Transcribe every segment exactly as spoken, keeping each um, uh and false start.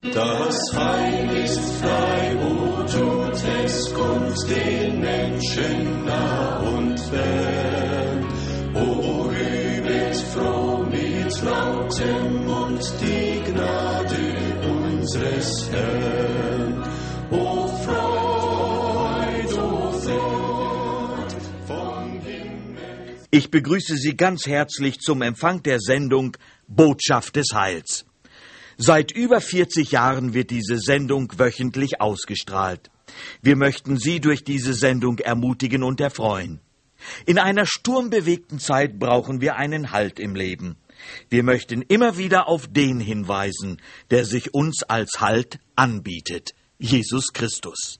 Das Heil ist frei, o tut es, kommt den Menschen nah und fern. O rühmet froh mit lautem Mund die Gnade unseres Herrn. O Freud, o Freud vom Himmel. Ich begrüße Sie ganz herzlich zum Empfang der Sendung Botschaft des Heils. Seit über vierzig Jahren wird diese Sendung wöchentlich ausgestrahlt. Wir möchten Sie durch diese Sendung ermutigen und erfreuen. In einer sturmbewegten Zeit brauchen wir einen Halt im Leben. Wir möchten immer wieder auf den hinweisen, der sich uns als Halt anbietet, Jesus Christus.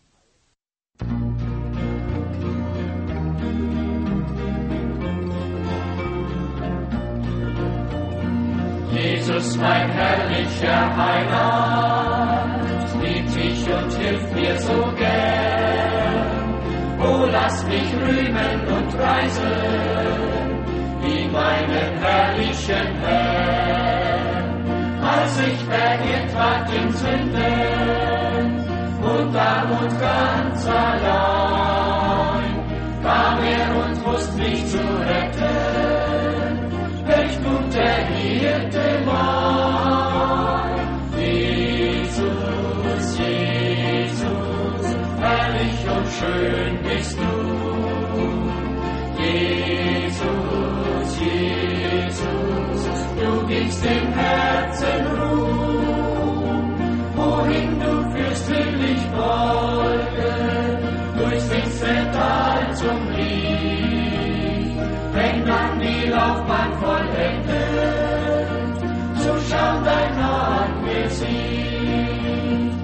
Jesus, mein herrlicher Heiland, liebt dich und hilft mir so gern. Oh, lass mich rühmen und preisen, wie meinen herrlichen Herrn. Als ich verirrt ward in Sünden und arm und ganz allein, kam er und wusste mich zu retten. Welch guter Hirte mein, Jesus, Jesus, herrlich und schön bist du. Jesus, Jesus, du gibst dem Herzen Ruhe, wohin du führst, will ich folgen, durchs finstere Tal zum Licht, wenn dann die Laufbahn vollendet, so schau dein Angesicht.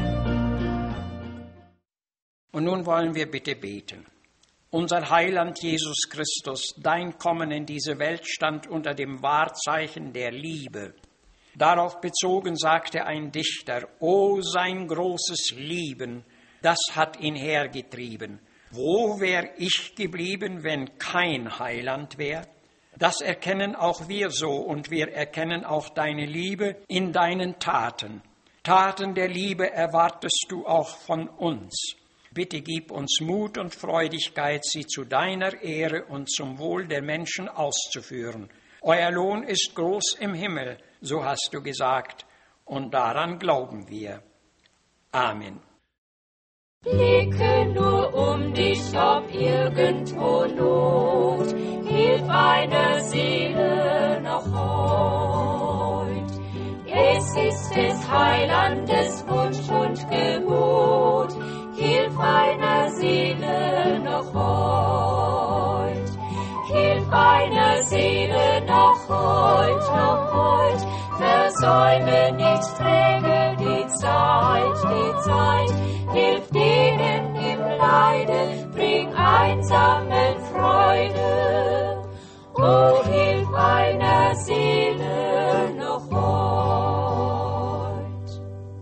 Und nun wollen wir bitte beten. Unser Heiland Jesus Christus, dein Kommen in diese Welt stand unter dem Wahrzeichen der Liebe. Darauf bezogen sagte ein Dichter, o sein großes Lieben, das hat ihn hergetrieben. Wo wär ich geblieben, wenn kein Heiland wär? Das erkennen auch wir so, und wir erkennen auch deine Liebe in deinen Taten. Taten der Liebe erwartest du auch von uns. Bitte gib uns Mut und Freudigkeit, sie zu deiner Ehre und zum Wohl der Menschen auszuführen. Euer Lohn ist groß im Himmel, so hast du gesagt, und daran glauben wir. Amen. Blicke nur um dich, ob irgendwo Not, hilf einer Seele noch heut. Es ist des Heilandes Wunsch und Gebot, hilf einer Seele noch heut. Hilf einer Seele noch heut, noch heut, versäume nicht, träge die Zeit, die Zeit, hilf denen im Leide, bring einsamen Freude. O, hilf einer Seele noch heut.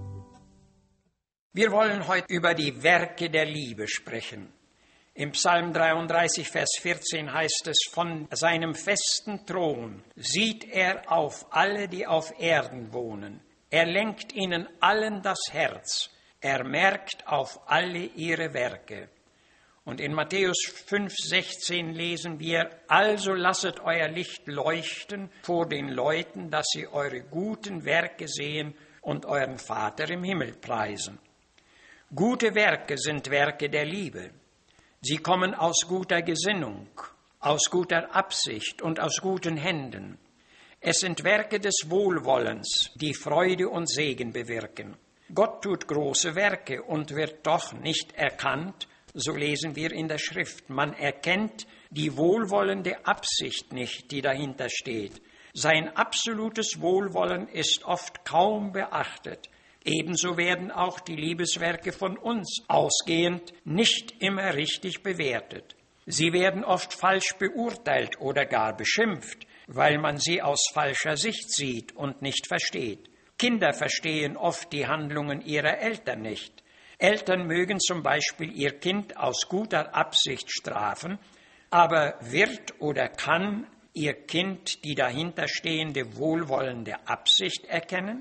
Wir wollen heute über die Werke der Liebe sprechen. Im Psalm dreiunddreißig, Vers vierzehn heißt es, von seinem festen Thron sieht er auf alle, die auf Erden wohnen. Er lenkt ihnen allen das Herz. Er merkt auf alle ihre Werke. Und in Matthäus fünf, sechzehn lesen wir, also lasset euer Licht leuchten vor den Leuten, dass sie eure guten Werke sehen und euren Vater im Himmel preisen. Gute Werke sind Werke der Liebe. Sie kommen aus guter Gesinnung, aus guter Absicht und aus guten Händen. Es sind Werke des Wohlwollens, die Freude und Segen bewirken. Gott tut große Werke und wird doch nicht erkannt, so lesen wir in der Schrift. Man erkennt die wohlwollende Absicht nicht, die dahinter steht. Sein absolutes Wohlwollen ist oft kaum beachtet. Ebenso werden auch die Liebeswerke von uns ausgehend nicht immer richtig bewertet. Sie werden oft falsch beurteilt oder gar beschimpft, weil man sie aus falscher Sicht sieht und nicht versteht. Kinder verstehen oft die Handlungen ihrer Eltern nicht. Eltern mögen zum Beispiel ihr Kind aus guter Absicht strafen, aber wird oder kann ihr Kind die dahinterstehende wohlwollende Absicht erkennen?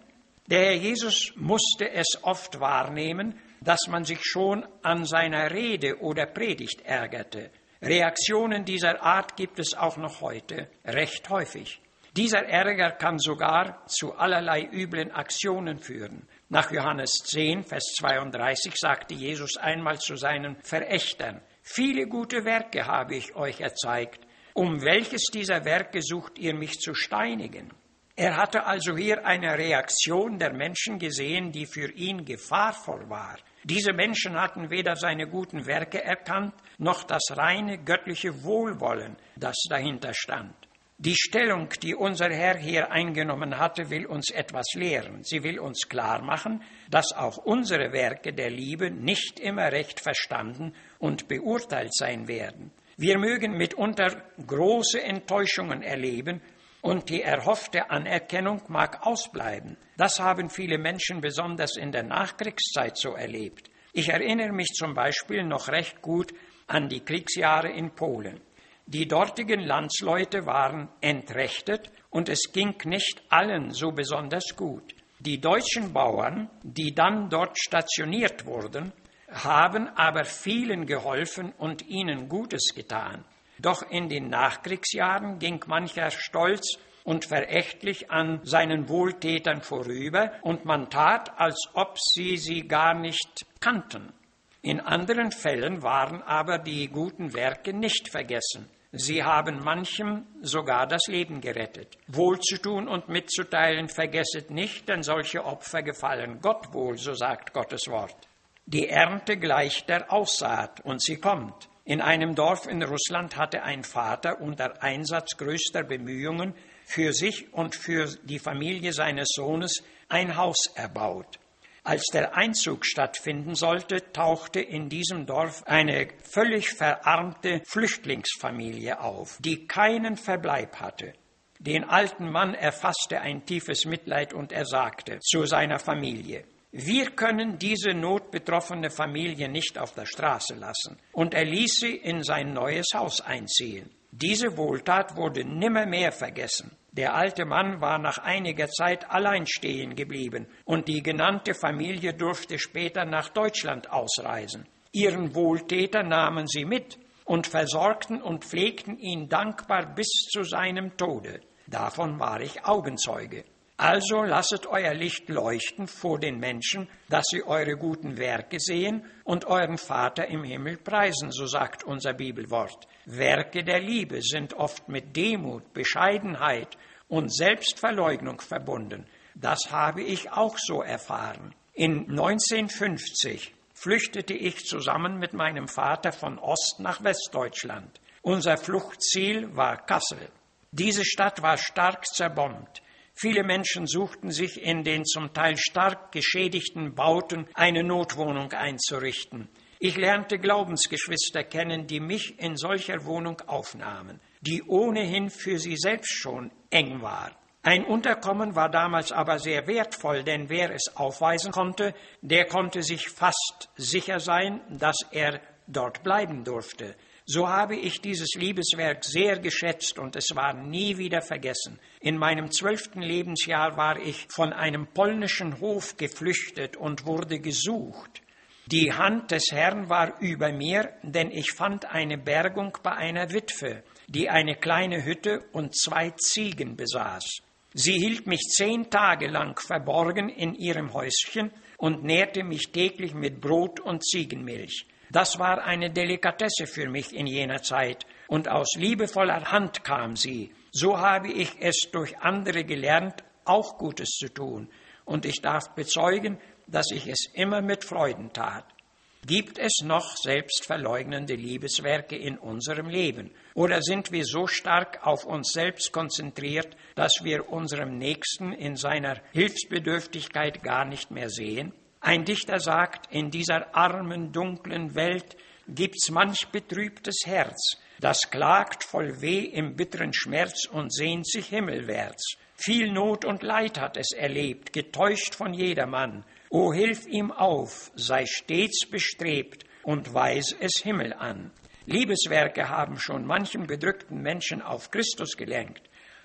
Der Herr Jesus musste es oft wahrnehmen, dass man sich schon an seiner Rede oder Predigt ärgerte. Reaktionen dieser Art gibt es auch noch heute recht häufig. Dieser Ärger kann sogar zu allerlei üblen Aktionen führen. Nach Johannes zehn, Vers zweiunddreißig sagte Jesus einmal zu seinen Verächtern: Viele gute Werke habe ich euch erzeigt. Um welches dieser Werke sucht ihr mich zu steinigen? Er hatte also hier eine Reaktion der Menschen gesehen, die für ihn gefahrvoll war. Diese Menschen hatten weder seine guten Werke erkannt, noch das reine göttliche Wohlwollen, das dahinter stand. Die Stellung, die unser Herr hier eingenommen hatte, will uns etwas lehren. Sie will uns klar machen, dass auch unsere Werke der Liebe nicht immer recht verstanden und beurteilt sein werden. Wir mögen mitunter große Enttäuschungen erleben, und die erhoffte Anerkennung mag ausbleiben. Das haben viele Menschen besonders in der Nachkriegszeit so erlebt. Ich erinnere mich zum Beispiel noch recht gut an die Kriegsjahre in Polen. Die dortigen Landsleute waren entrechtet und es ging nicht allen so besonders gut. Die deutschen Bauern, die dann dort stationiert wurden, haben aber vielen geholfen und ihnen Gutes getan. Doch in den Nachkriegsjahren ging mancher stolz und verächtlich an seinen Wohltätern vorüber und man tat, als ob sie sie gar nicht kannten. In anderen Fällen waren aber die guten Werke nicht vergessen. Sie haben manchem sogar das Leben gerettet. Wohlzutun und mitzuteilen vergesset nicht, denn solche Opfer gefallen Gott wohl, so sagt Gottes Wort. Die Ernte gleicht der Aussaat und sie kommt. In einem Dorf in Russland hatte ein Vater unter Einsatz größter Bemühungen für sich und für die Familie seines Sohnes ein Haus erbaut. Als der Einzug stattfinden sollte, tauchte in diesem Dorf eine völlig verarmte Flüchtlingsfamilie auf, die keinen Verbleib hatte. Den alten Mann erfasste ein tiefes Mitleid und er sagte zu seiner Familie: Wir können diese notbetroffene Familie nicht auf der Straße lassen. Und er ließ sie in sein neues Haus einziehen. Diese Wohltat wurde nimmermehr vergessen. Der alte Mann war nach einiger Zeit allein stehen geblieben und die genannte Familie durfte später nach Deutschland ausreisen. Ihren Wohltäter nahmen sie mit und versorgten und pflegten ihn dankbar bis zu seinem Tode. Davon war ich Augenzeuge. Also lasset euer Licht leuchten vor den Menschen, dass sie eure guten Werke sehen und euren Vater im Himmel preisen, so sagt unser Bibelwort. Werke der Liebe sind oft mit Demut, Bescheidenheit und Selbstverleugnung verbunden. Das habe ich auch so erfahren. In neunzehnhundertfünfzig flüchtete ich zusammen mit meinem Vater von Ost nach Westdeutschland. Unser Fluchtziel war Kassel. Diese Stadt war stark zerbombt. Viele Menschen suchten sich in den zum Teil stark geschädigten Bauten eine Notwohnung einzurichten. Ich lernte Glaubensgeschwister kennen, die mich in solcher Wohnung aufnahmen, die ohnehin für sie selbst schon eng war. Ein Unterkommen war damals aber sehr wertvoll, denn wer es aufweisen konnte, der konnte sich fast sicher sein, dass er dort bleiben durfte. So habe ich dieses Liebeswerk sehr geschätzt und es war nie wieder vergessen. In meinem zwölften Lebensjahr war ich von einem polnischen Hof geflüchtet und wurde gesucht. Die Hand des Herrn war über mir, denn ich fand eine Bergung bei einer Witwe, die eine kleine Hütte und zwei Ziegen besaß. Sie hielt mich zehn Tage lang verborgen in ihrem Häuschen und nährte mich täglich mit Brot und Ziegenmilch. Das war eine Delikatesse für mich in jener Zeit, und aus liebevoller Hand kam sie. So habe ich es durch andere gelernt, auch Gutes zu tun, und ich darf bezeugen, dass ich es immer mit Freuden tat. Gibt es noch selbstverleugnende Liebeswerke in unserem Leben? Oder sind wir so stark auf uns selbst konzentriert, dass wir unserem Nächsten in seiner Hilfsbedürftigkeit gar nicht mehr sehen? Ein Dichter sagt, in dieser armen, dunklen Welt gibt's manch betrübtes Herz, das klagt voll Weh im bitteren Schmerz und sehnt sich himmelwärts. Viel Not und Leid hat es erlebt, getäuscht von jedermann. O hilf ihm auf, sei stets bestrebt und weis es Himmel an. Liebeswerke haben schon manchem bedrückten Menschen auf Christus gelenkt.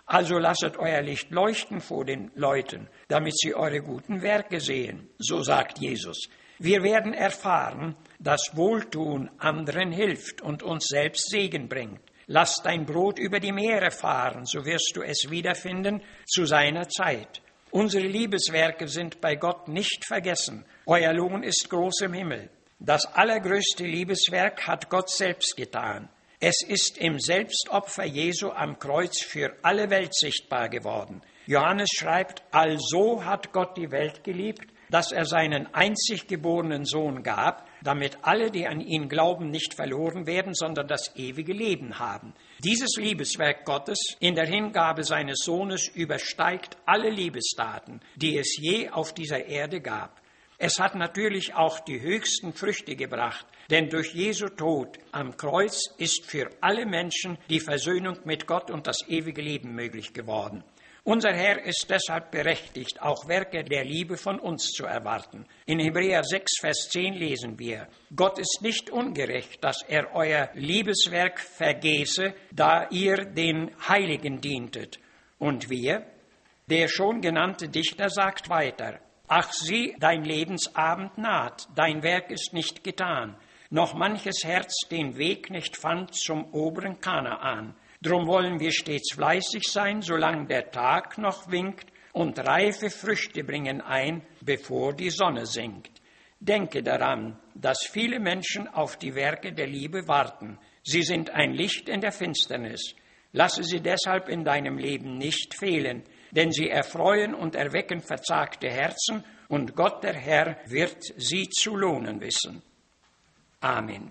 Also lasset euer Licht leuchten vor den Leuten, damit sie eure guten Werke sehen, so sagt Jesus. Wir werden erfahren, dass Wohltun anderen hilft und uns selbst Segen bringt. Lass dein Brot über die Meere fahren, so wirst du es wiederfinden zu seiner Zeit. Unsere Liebeswerke sind bei Gott nicht vergessen. Euer Lohn ist groß im Himmel. Das allergrößte Liebeswerk hat Gott selbst getan. Es ist im Selbstopfer Jesu am Kreuz für alle Welt sichtbar geworden. Johannes schreibt, also hat Gott die Welt geliebt, dass er seinen einzig geborenen Sohn gab, damit alle, die an ihn glauben, nicht verloren werden, sondern das ewige Leben haben. Dieses Liebeswerk Gottes in der Hingabe seines Sohnes übersteigt alle Liebestaten, die es je auf dieser Erde gab. Es hat natürlich auch die höchsten Früchte gebracht, denn durch Jesu Tod am Kreuz ist für alle Menschen die Versöhnung mit Gott und das ewige Leben möglich geworden. Unser Herr ist deshalb berechtigt, auch Werke der Liebe von uns zu erwarten. In Hebräer sechs, Vers zehn lesen wir, Gott ist nicht ungerecht, dass er euer Liebeswerk vergäße, da ihr den Heiligen dientet. Und wir? Der schon genannte Dichter sagt weiter, ach sieh, dein Lebensabend naht, dein Werk ist nicht getan, noch manches Herz den Weg nicht fand zum oberen Kanaan. Drum wollen wir stets fleißig sein, solange der Tag noch winkt, und reife Früchte bringen ein, bevor die Sonne sinkt. Denke daran, dass viele Menschen auf die Werke der Liebe warten. Sie sind ein Licht in der Finsternis. Lasse sie deshalb in deinem Leben nicht fehlen, denn sie erfreuen und erwecken verzagte Herzen, und Gott der Herr wird sie zu lohnen wissen. Amen.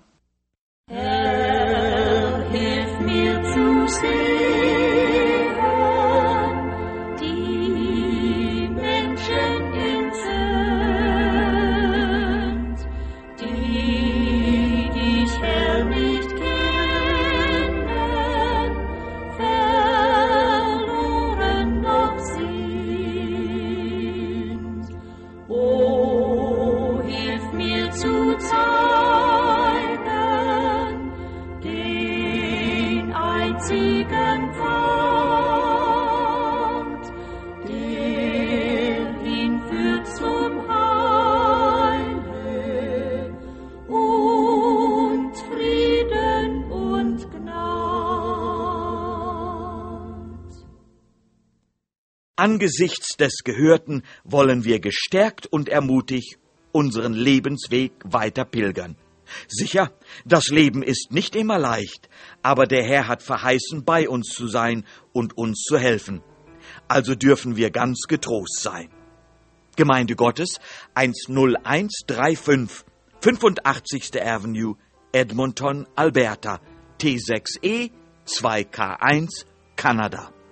Herr, hilf mir zu sehen, die Menschen in sind, die dich, Herr, nicht kennen, verloren noch sind. O, hilf mir zu zeigen, einzigen Pfad, der hinführt zum Heile und Frieden und Gnad. Angesichts des Gehörten wollen wir gestärkt und ermutigt unseren Lebensweg weiter pilgern. Sicher, das Leben ist nicht immer leicht, aber der Herr hat verheißen, bei uns zu sein und uns zu helfen. Also dürfen wir ganz getrost sein. Gemeinde Gottes eins null eins drei fünf, fünfundachtzigste Avenue, Edmonton, Alberta, T sechs E zwei K eins, Kanada.